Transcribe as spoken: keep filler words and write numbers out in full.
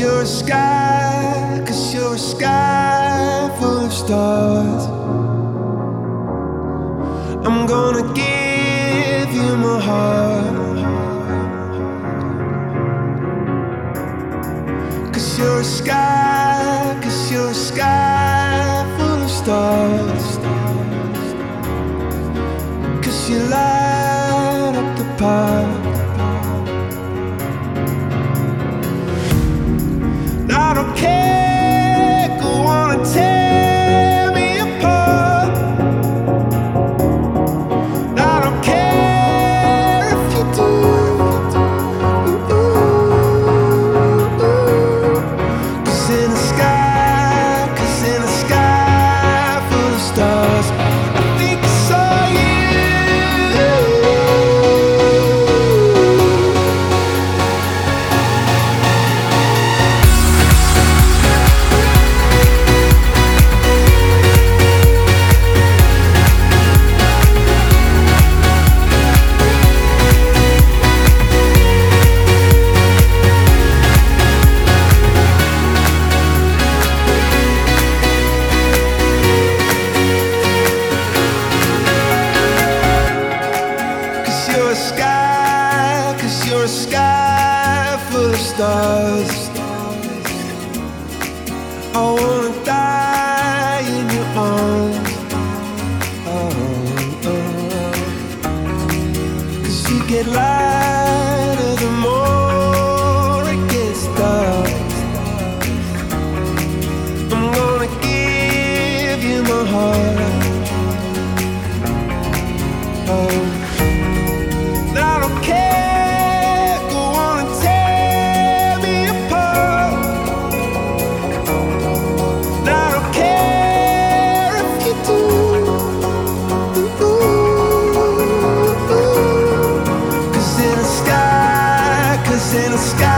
you're a sky, cause you're a sky full of stars. I'm gonna give you my heart, cause you're a sky, cause you're a sky full of stars. Cause you light up the park. I don't care, go on and tear me apart. I don't care if you do. Cause in the sky, cause in the sky full of stars, I think I saw you. You're a sky, cause you're a sky full of stars. I wanna die in your arms. Oh, oh. Cause you get lighter the more it gets dark. I'm gonna give you my heart. Oh, I don't care, go on and tear me apart. I don't care if you do. Cause in the sky, cause in the sky